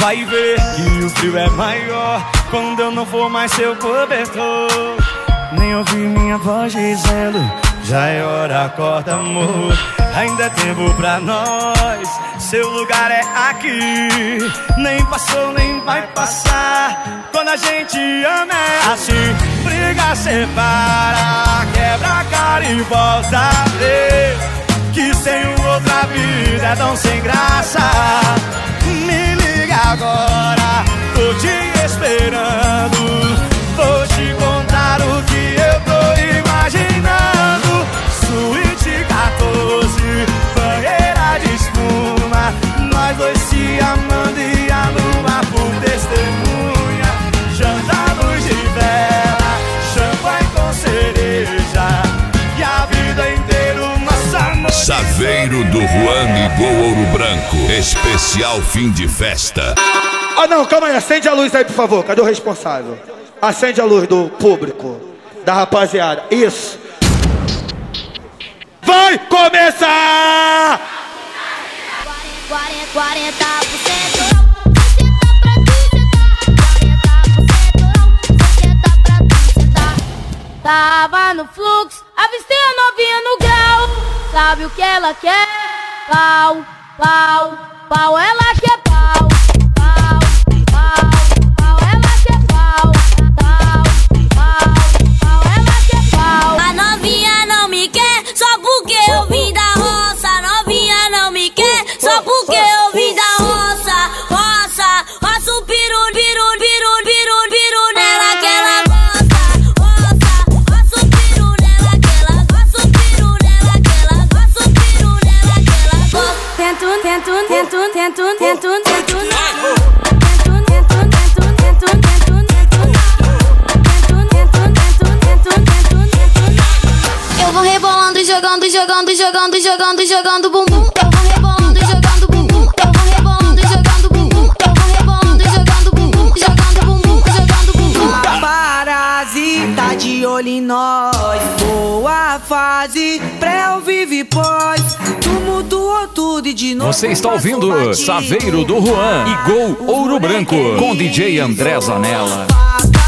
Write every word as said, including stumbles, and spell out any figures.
vai ver que o frio é maior quando eu não for mais seu cobertor. Nem ouvi minha voz dizendo, já é hora, acorda amor. Ainda é tempo pra nós, seu lugar é aqui. Nem passou, nem vai passar. Quando a gente ama é assim. Briga, separa, quebra a cara e volta a ver que sem outra vida é tão sem graça. Me liga agora, tô te esperando. Vou te contar o que eu tô imaginando. Suíte catorze, banheira de espuma, nós dois se amando e a lua por testemunha. Janta luz de vela, champanhe com cereja, e a vida inteira o nosso amor. Saveiro do Juan e Gol Ouro Branco, especial fim de festa. Ah não, calma aí, acende a luz aí por favor, cadê o responsável? Acende a luz do público, da rapaziada, isso. Vai começar! quarenta por cento. Tava no fluxo, avistei a novinha no grau. Sabe o que ela quer? Pau, pau, pau, ela quer pau. Pau, pau, pau, ela quer pau. Pau, pau, pau, ela quer pau. A novinha não me quer, só porque eu vim da roça. A novinha não me quer, só porque eu vim da roça. Roça, roça o piru, piru, piru, piru, piru nela que ela gosta. Roça, roça o piru nela que ela gosta. O piru nela que ela gosta. O piru nela que ela gosta. Tento, tento, tento, tento, tento, tento, Eu vou rebolando, jogando, jogando, jogando, jogando, jogando bumbum. Eu vou rebolando, jogando bumbum. Eu vou rebolando, jogando bumbum. Eu vou rebolando, jogando bumbum, jogando bumbum, jogando bumbum. A parasita de olho em nós. Boa fase, pré ou vive pós. Tu mudou tudo e de novo. Você está ouvindo Saveiro do Juan e Gol Ouro Branco com D J André Zanella.